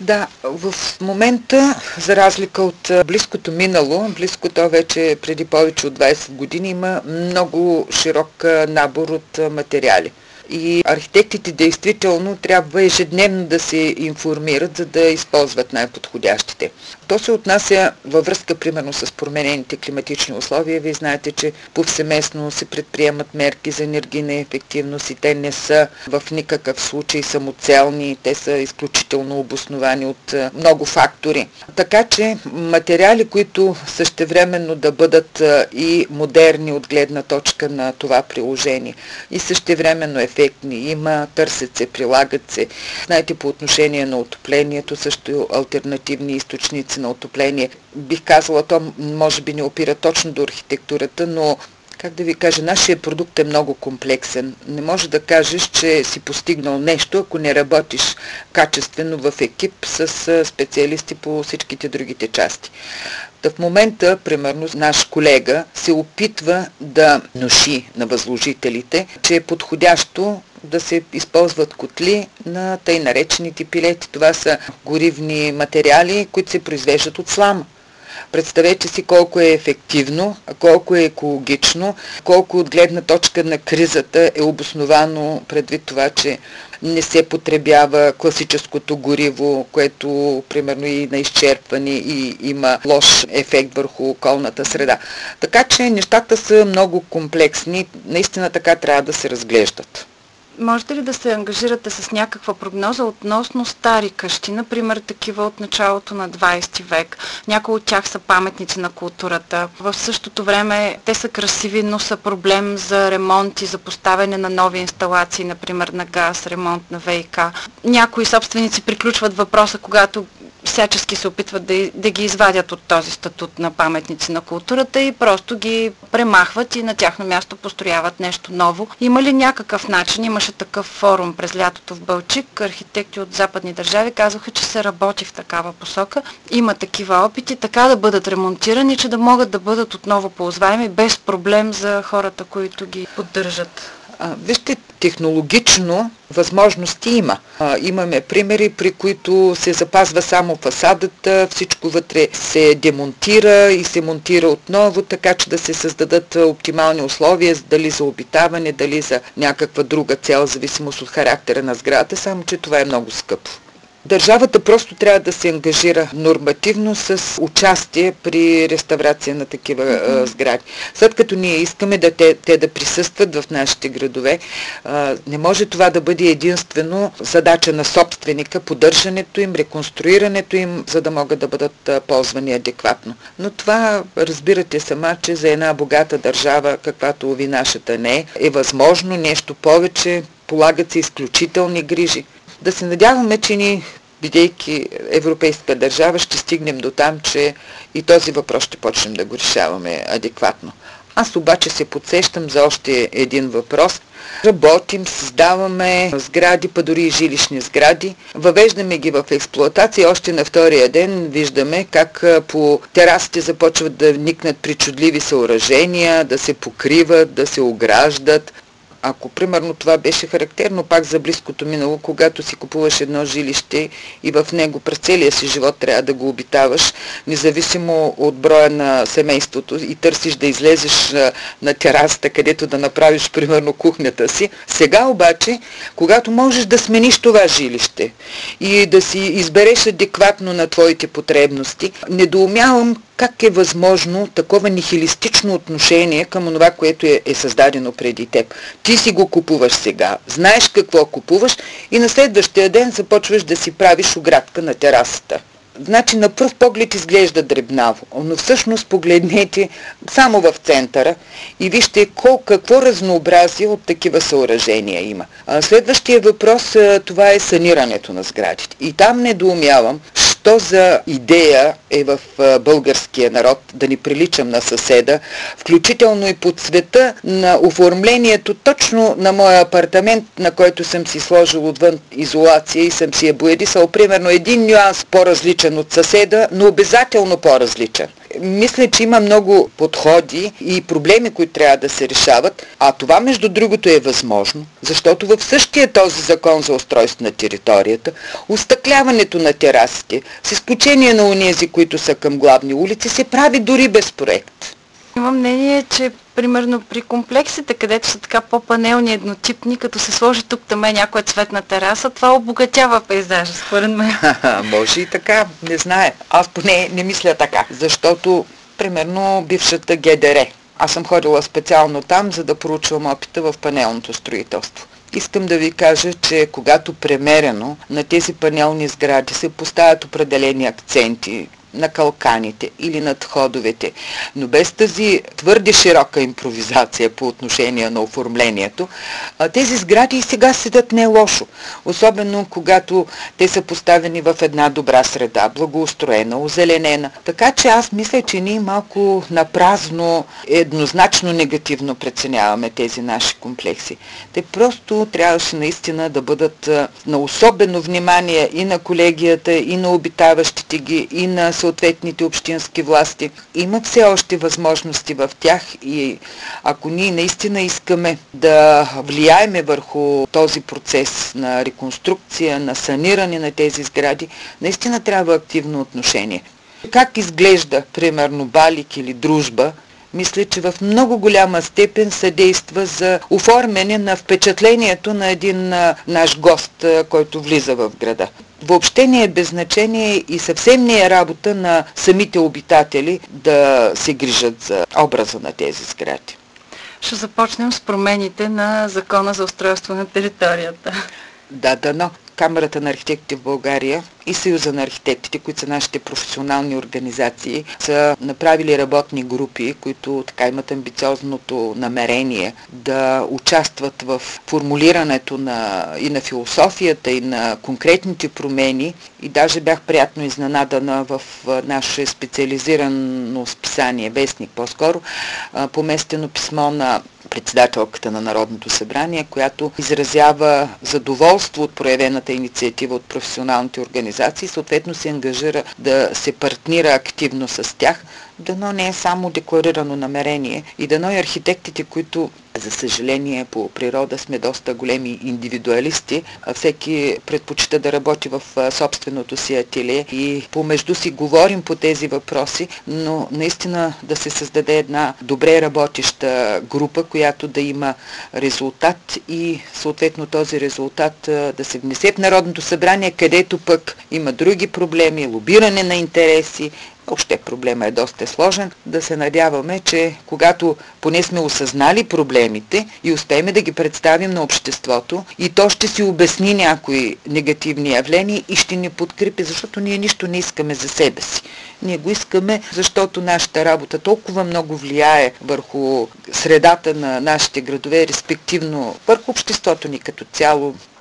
Да, в момента, за разлика от близкото минало, близкото вече преди повече от 20 години, има много широк набор от материали. И архитектите действително трябва ежедневно да се информират, за да използват най-подходящите. То се отнася във връзка, примерно, с променените климатични условия. Вие знаете, че повсеместно се предприемат мерки за енергийна ефективност и те не са в никакъв случай самоцелни, те са изключително обосновани от много фактори. Така че материали, които същевременно да бъдат и модерни от гледна точка на това приложение, и същевременно ефектни, има, търсят се, прилагат се. Знаете, по отношение на отоплението, също алтернативни източници на отопление. Бих казала, то може би не опира точно до архитектурата, но как да ви кажа, нашия продукт е много комплексен. Не може да кажеш, че си постигнал нещо, ако не работиш качествено в екип с специалисти по всичките другите части. В момента, примерно, наш колега се опитва да внуши на възложителите, че е подходящо да се използват котли на тъй наречените пилети. Това са горивни материали, които се произвеждат от слама. Представете си колко е ефективно, колко е екологично, колко от гледна точка на кризата е обосновано предвид това, че не се потребява класическото гориво, което примерно и на изчерпване и има лош ефект върху околната среда. Така че нещата са много комплексни, наистина така трябва да се разглеждат. Можете ли да се ангажирате с някаква прогноза относно стари къщи, например такива от началото на 20 век? Някои от тях са паметници на културата. В същото време те са красиви, но са проблем за ремонт и за поставяне на нови инсталации, например на газ, ремонт на ВиК. Някои собственици приключват въпроса, когато всячески се опитват да ги извадят от този статут на паметници на културата и просто ги премахват и на тяхно място построяват нещо ново. Има ли някакъв начин? Имаше такъв форум през лятото в Балчик. Архитекти от западни държави казваха, че се работи в такава посока. Има такива опити, така да бъдат ремонтирани, че да могат да бъдат отново ползваеми без проблем за хората, които ги поддържат. Вижте, технологично възможности има. Имаме примери, при които се запазва само фасадата, всичко вътре се демонтира и се монтира отново, така че да се създадат оптимални условия, дали за обитаване, дали за някаква друга цел, в зависимост от характера на сградата, само че това е много скъпо. Държавата просто трябва да се ангажира нормативно с участие при реставрация на такива сгради. След като ние искаме те да присъстват в нашите градове, не може това да бъде единствено задача на собственика, поддържането им, реконструирането им, за да могат да бъдат ползвани адекватно. Но това, разбирате сама, че за една богата държава, каквато ви нашата не е възможно нещо повече, полагат се изключителни грижи. Да се надяваме, че ни, бидейки европейска държава, ще стигнем до там, че и този въпрос ще почнем да го решаваме адекватно. Аз обаче се подсещам за още един въпрос. Работим, създаваме сгради, па дори и жилищни сгради. Въвеждаме ги в експлоатация. Още на втория ден виждаме как по терасите започват да никнат причудливи съоръжения, да се покриват, да се ограждат. Ако, примерно, това беше характерно пак за близкото минало, когато си купуваш едно жилище и в него през целия си живот трябва да го обитаваш, независимо от броя на семейството и търсиш да излезеш на терасата, където да направиш, примерно, кухнята си. Сега обаче, когато можеш да смениш това жилище и да си избереш адекватно на твоите потребности, недоумявам как е възможно такова нихилистично отношение към това, което е създадено преди теб. Ти си го купуваш сега, знаеш какво купуваш и на следващия ден започваш да си правиш оградка на терасата. Значи на пръв поглед изглежда дребнаво, но всъщност погледнете само в центъра и вижте какво разнообразие от такива съоръжения има. Следващия въпрос, това е санирането на сградите. И там недоумявам, що за идея е в българския народ да ни приличам на съседа, включително и по цвета на оформлението точно на моя апартамент, на който съм си сложил отвън изолация и съм си я боядисал, примерно един нюанс по-различен от съседа, но обязателно по-различен. Мисля, че има много подходи и проблеми, които трябва да се решават, а това между другото е възможно, защото в същия този закон за устройство на територията, остъкляването на терасите, с изключение на онези, които са към главни улици, се прави дори без проект. Имам мнение, че примерно при комплексите, където са така по-панелни, еднотипни, като се сложи тук там някоя цветна тераса, това обогатява пейзажа, според мен. Може и така, не знае. Аз поне не мисля така, защото примерно бившата ГДР. Аз съм ходила специално там, за да проучвам опита в панелното строителство. Искам да ви кажа, че когато премерено на тези панелни сгради се поставят определени акценти, на калканите или над ходовете, но без тази твърде широка импровизация по отношение на оформлението, тези сгради и сега седят не лошо. Особено когато те са поставени в една добра среда, благоустроена, озеленена. Така че аз мисля, че ние малко напразно, еднозначно негативно преценяваме тези наши комплекси. Те просто трябваше наистина да бъдат на особено внимание и на колегията, и на обитаващите ги, и на съответните общински власти. Има все още възможности в тях и ако ние наистина искаме да влияеме върху този процес на реконструкция, на саниране на тези сгради, наистина трябва активно отношение. Как изглежда, примерно, Балик или Дружба, мисля, че в много голяма степен съдейства за оформяне на впечатлението на един наш гост, който влиза в града. Въобще не е без значение и съвсем не е работа на самите обитатели да се грижат за образа на тези сгради. Ще започнем с промените на Закона за устройство на територията. Да, дано. Камарата на архитектите в България и Съюза на архитектите, които са нашите професионални организации, са направили работни групи, които така имат амбициозното намерение да участват в формулирането и на философията, и на конкретните промени. И даже бях приятно изненадана в наше специализирано списание, вестник по-скоро, поместено писмо на председателката на Народното събрание, която изразява задоволство от проявената инициатива от професионалните организации, съответно се ангажира да се партнира активно с тях, дано не е само декларирано намерение и дано и архитектите, които за съжаление по природа сме доста големи индивидуалисти, всеки предпочита да работи в собственото си ателие и помежду си говорим по тези въпроси, но наистина да се създаде една добре работеща група, която да има резултат и съответно този резултат да се внесе в Народното събрание, където пък има други проблеми, лобиране на интереси. Въобще проблема е доста сложен. Да се надяваме, че когато поне сме осъзнали проблемите и успеем да ги представим на обществото, и то ще си обясни някои негативни явления и ще ни подкрепи, защото ние нищо не искаме за себе си. Ние го искаме, защото нашата работа толкова много влияе върху средата на нашите градове, респективно върху обществото ни като цяло,